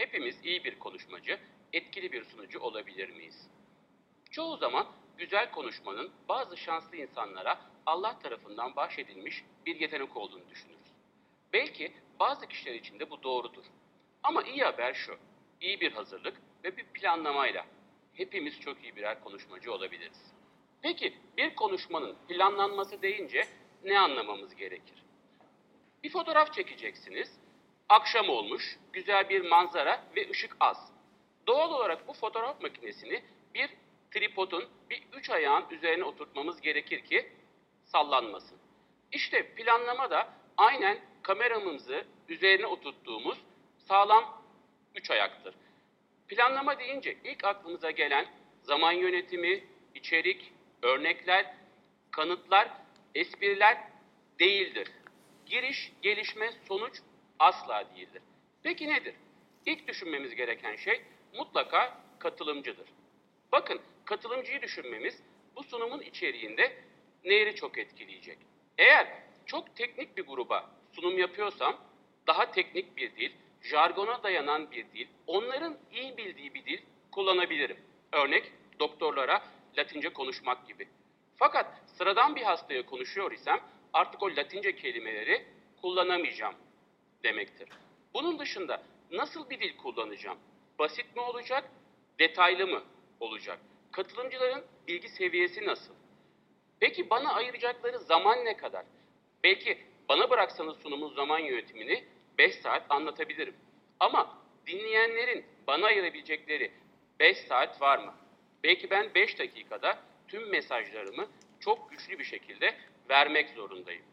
Hepimiz iyi bir konuşmacı, etkili bir sunucu olabilir miyiz? Çoğu zaman güzel konuşmanın bazı şanslı insanlara Allah tarafından bahşedilmiş bir yetenek olduğunu düşünürüz. Belki bazı kişiler için de bu doğrudur. Ama iyi haber şu, iyi bir hazırlık ve bir planlamayla hepimiz çok iyi birer konuşmacı olabiliriz. Peki bir konuşmanın planlanması deyince ne anlamamız gerekir? Bir fotoğraf çekeceksiniz, akşam olmuş, güzel bir manzara ve ışık az. Doğal olarak bu fotoğraf makinesini bir tripodun bir üç ayağın üzerine oturtmamız gerekir ki sallanmasın. İşte planlama da aynen kameramızı üzerine oturttuğumuz sağlam üç ayaktır. Planlama deyince ilk aklımıza gelen zaman yönetimi, içerik, örnekler, kanıtlar, espriler değildir. Giriş, gelişme, sonuç asla değildir. Peki nedir? İlk düşünmemiz gereken şey mutlaka katılımcıdır. Bakın, katılımcıyı düşünmemiz bu sunumun içeriğinde neleri çok etkileyecek? Eğer çok teknik bir gruba sunum yapıyorsam daha teknik bir dil, jargona dayanan bir dil, onların iyi bildiği bir dil kullanabilirim. Örnek doktorlara Latince konuşmak gibi. Fakat sıradan bir hastaya konuşuyor isem artık o Latince kelimeleri kullanamayacağım demektir. Bunun dışında nasıl bir dil kullanacağım? Basit mi olacak, detaylı mı olacak? Katılımcıların bilgi seviyesi nasıl? Peki bana ayıracakları zaman ne kadar? Belki bana bıraksanız sunumun zaman yönetimini 5 saat anlatabilirim. Ama dinleyenlerin bana ayırabilecekleri 5 saat var mı? Belki ben 5 dakikada tüm mesajlarımı çok güçlü bir şekilde vermek zorundayım.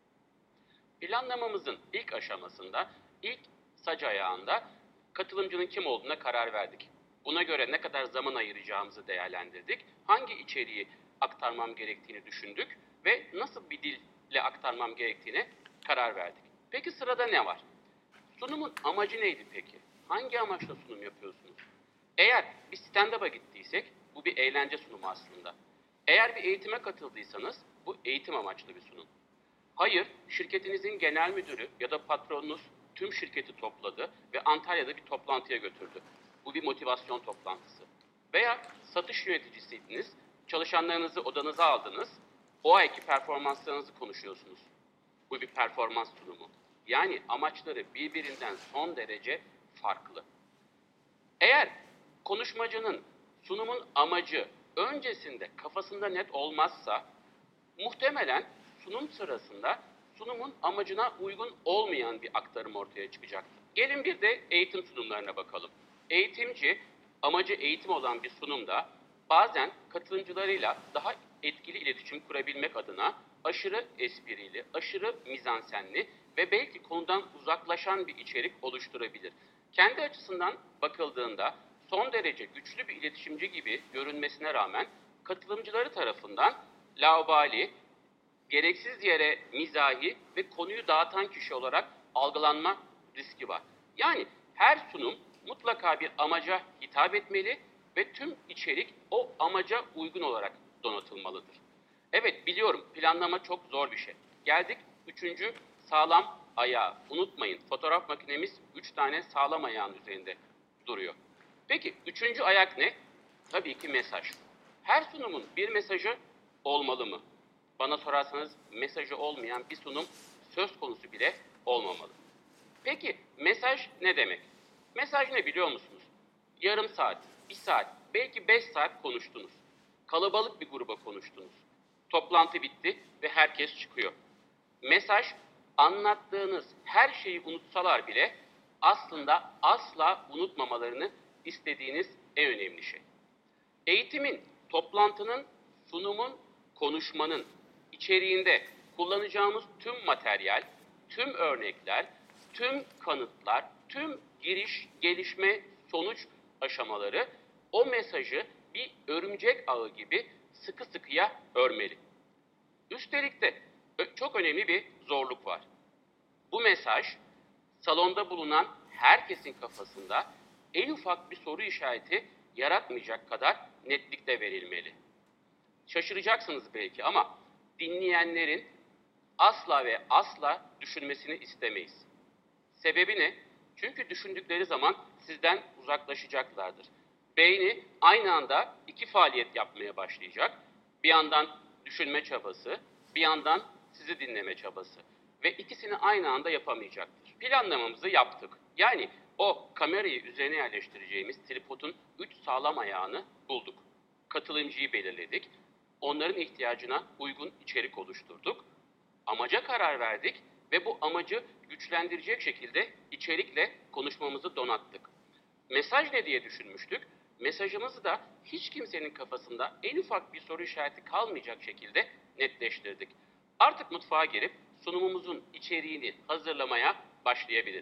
Planlamamızın ilk aşamasında, ilk sac ayağında katılımcının kim olduğuna karar verdik. Buna göre ne kadar zaman ayıracağımızı değerlendirdik. Hangi içeriği aktarmam gerektiğini düşündük ve nasıl bir dille aktarmam gerektiğine karar verdik. Peki sırada ne var? Sunumun amacı neydi peki? Hangi amaçla sunum yapıyorsunuz? Eğer bir stand-up'a gittiysek bu bir eğlence sunumu aslında. Eğer bir eğitime katıldıysanız bu eğitim amaçlı bir sunum. Hayır, şirketinizin genel müdürü ya da patronunuz tüm şirketi topladı ve Antalya'da bir toplantıya götürdü. Bu bir motivasyon toplantısı. Veya satış yöneticisiydiniz, çalışanlarınızı odanıza aldınız, o ayki performanslarınızı konuşuyorsunuz. Bu bir performans sunumu. Yani amaçları birbirinden son derece farklı. Eğer konuşmacının sunumun amacı öncesinde kafasında net olmazsa muhtemelen sunum sırasında sunumun amacına uygun olmayan bir aktarım ortaya çıkacaktır. Gelin bir de eğitim sunumlarına bakalım. Eğitimci, amacı eğitim olan bir sunumda bazen katılımcılarıyla daha etkili iletişim kurabilmek adına aşırı esprili, aşırı mizansenli ve belki konudan uzaklaşan bir içerik oluşturabilir. Kendi açısından bakıldığında son derece güçlü bir iletişimci gibi görünmesine rağmen katılımcıları tarafından laubali, gereksiz yere mizahi ve konuyu dağıtan kişi olarak algılanma riski var. Yani her sunum mutlaka bir amaca hitap etmeli ve tüm içerik o amaca uygun olarak donatılmalıdır. Evet, biliyorum, planlama çok zor bir şey. Geldik üçüncü sağlam ayağı. Unutmayın, fotoğraf makinemiz 3 tane sağlam ayağın üzerinde duruyor. Peki üçüncü ayak ne? Tabii ki mesaj. Her sunumun bir mesajı olmalı mı? Bana sorarsanız mesajı olmayan bir sunum söz konusu bile olmamalı. Peki mesaj ne demek? Mesaj ne biliyor musunuz? Yarım saat, bir saat, belki 5 saat konuştunuz. Kalabalık bir gruba konuştunuz. Toplantı bitti ve herkes çıkıyor. Mesaj, anlattığınız her şeyi unutsalar bile aslında asla unutmamalarını istediğiniz en önemli şey. Eğitimin, toplantının, sunumun, konuşmanın içeriğinde kullanacağımız tüm materyal, tüm örnekler, tüm kanıtlar, tüm giriş, gelişme, sonuç aşamaları o mesajı bir örümcek ağı gibi sıkı sıkıya örmeli. Üstelik de çok önemli bir zorluk var. Bu mesaj salonda bulunan herkesin kafasında en ufak bir soru işareti yaratmayacak kadar netlikte verilmeli. Şaşıracaksınız belki ama dinleyenlerin asla ve asla düşünmesini istemeyiz. Sebebi ne? Çünkü düşündükleri zaman sizden uzaklaşacaklardır. Beyni aynı anda iki faaliyet yapmaya başlayacak. Bir yandan düşünme çabası, bir yandan sizi dinleme çabası. Ve ikisini aynı anda yapamayacaktır. Planlamamızı yaptık. Yani o kamerayı üzerine yerleştireceğimiz tripodun 3 sağlam ayağını bulduk. Katılımcıyı belirledik. Onların ihtiyacına uygun içerik oluşturduk. Amaca karar verdik ve bu amacı güçlendirecek şekilde içerikle konuşmamızı donattık. Mesaj ne diye düşünmüştük? Mesajımızı da hiç kimsenin kafasında en ufak bir soru işareti kalmayacak şekilde netleştirdik. Artık mutfağa girip sunumumuzun içeriğini hazırlamaya başlayabiliriz.